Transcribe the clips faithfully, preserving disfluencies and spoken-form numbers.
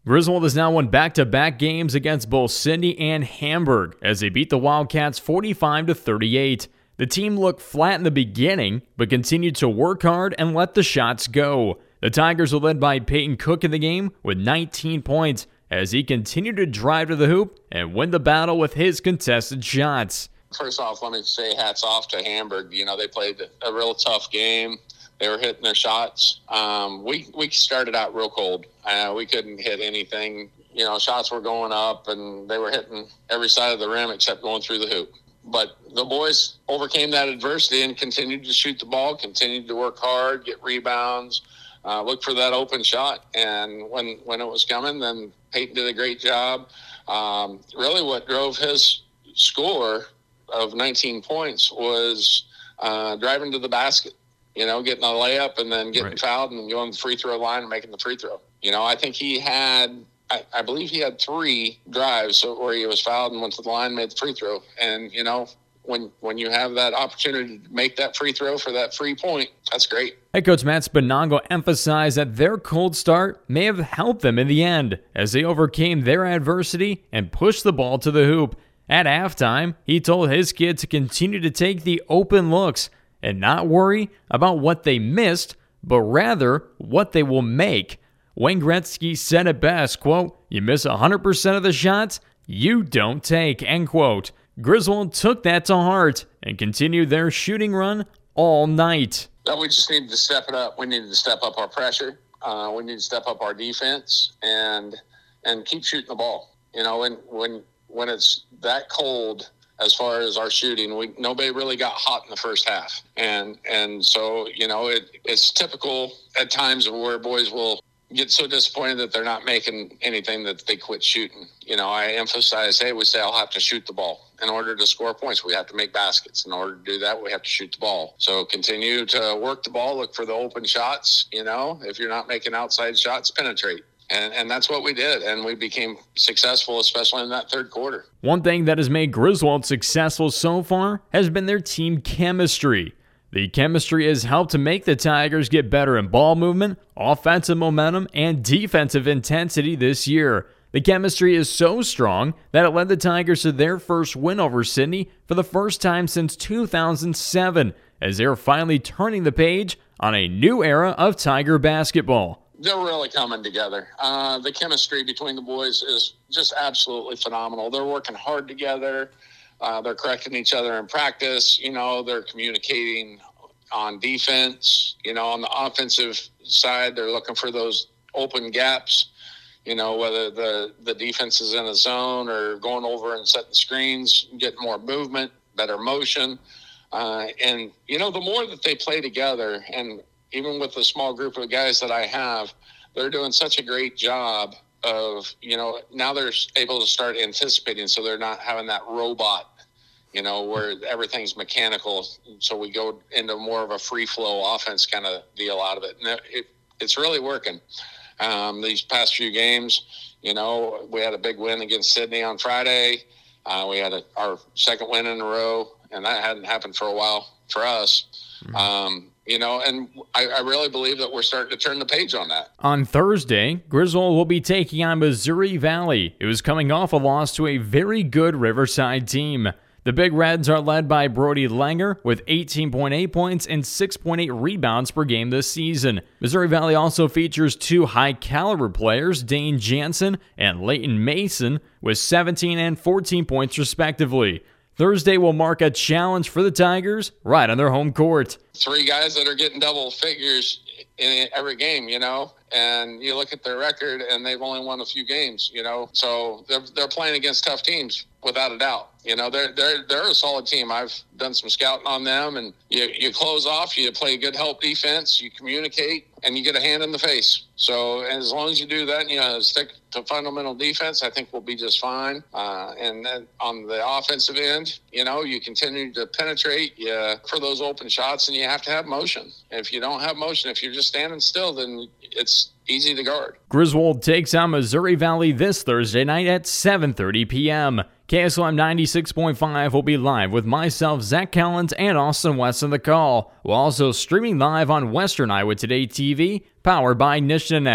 Griswold has now won back-to-back games against both Sidney and Hamburg as they beat the Wildcats forty-five to thirty-eight. The team looked flat in the beginning, but continued to work hard and let the shots go. The Tigers were led by Peyton Cook in the game with nineteen points as he continued to drive to the hoop and win the battle with his contested shots. First off, let me say hats off to Hamburg. You know, they played a real tough game. They were hitting their shots. Um, we, we started out real cold. Uh, we couldn't hit anything. You know, shots were going up, and they were hitting every side of the rim except going through the hoop. But the boys overcame that adversity and continued to shoot the ball, continued to work hard, get rebounds, uh, look for that open shot. And when, when it was coming, then Peyton did a great job. Um, really what drove his score of nineteen points was uh, driving to the basket. You know, getting a layup and then getting right. fouled and going to the free throw line and making the free throw. You know, I think he had, I, I believe he had three drives where he was fouled and went to the line, made the free throw. And, you know, when when you have that opportunity to make that free throw for that free point, that's great. Head coach Matt Spinago emphasized that their cold start may have helped them in the end as they overcame their adversity and pushed the ball to the hoop. At halftime, he told his kids to continue to take the open looks and not worry about what they missed, but rather what they will make. Wayne Gretzky said it best, quote, "You miss one hundred percent of the shots you don't take," end quote. Griswold took that to heart and continued their shooting run all night. No, we just needed to step it up. We needed to step up our pressure. Uh, we need to step up our defense and and keep shooting the ball. You know, when when when it's that cold, as far as our shooting, we nobody really got hot in the first half. And and so, you know, it, it's typical at times where boys will get so disappointed that they're not making anything that they quit shooting. You know, I emphasize, hey, we say I'll have to shoot the ball. In order to score points, we have to make baskets. In order to do that, we have to shoot the ball. So continue to work the ball, look for the open shots. You know, if you're not making outside shots, penetrate. And and that's what we did, and we became successful, especially in that third quarter. One thing that has made Griswold successful so far has been their team chemistry. The chemistry has helped to make the Tigers get better in ball movement, offensive momentum, and defensive intensity this year. The chemistry is so strong that it led the Tigers to their first win over Sidney for the first time since two thousand seven, as they're finally turning the page on a new era of Tiger basketball. They're really coming together. Uh, the chemistry between the boys is just absolutely phenomenal. They're working hard together. Uh, they're correcting each other in practice. You know, they're communicating on defense. You know, on the offensive side, they're looking for those open gaps. You know, whether the, the defense is in a zone or going over and setting screens, getting more movement, better motion. Uh, and, you know, the more that they play together, and even with the small group of guys that I have, they're doing such a great job of, you know, now they're able to start anticipating, so they're not having that robot, you know, where everything's mechanical. So we go into more of a free flow offense kind of deal out of it. And it, it's really working. Um, these past few games, you know, we had a big win against Sidney on Friday. Uh, we had a, our second win in a row, and that hadn't happened for a while for us. Mm-hmm. Um, You know, and I, I really believe that we're starting to turn the page on that. On Thursday, Griswold will be taking on Missouri Valley. It was coming off a loss to a very good Riverside team. The Big Reds are led by Brody Langer with eighteen point eight points and six point eight rebounds per game this season. Missouri Valley also features two high-caliber players, Dane Jansen and Leighton Mason, with seventeen and fourteen points respectively. Thursday will mark a challenge for the Tigers right on their home court. Three guys that are getting double figures in every game, you know, and you look at their record and they've only won a few games, you know, so they're, they're playing against tough teams without a doubt. You know, they're, they're, they're a solid team. I've done some scouting on them, and you, you close off, you play good help defense, you communicate, and you get a hand in the face. So as long as you do that, you know, stick to fundamental defense, I think we'll be just fine. Uh, and then on the offensive end, you know, you continue to penetrate you, for those open shots, and you have to have motion. If you don't have motion, if you're just standing still, then it's easy to guard. Griswold takes on Missouri Valley this Thursday night at seven thirty p.m. K S O M ninety-six point five will be live with myself, Zach Collins, and Austin West on the call. We're also streaming live on Western Iowa Today T V, powered by Nishnanet.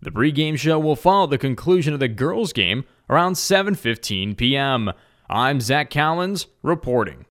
The pregame show will follow the conclusion of the girls' game around seven fifteen p.m. I'm Zach Callens reporting.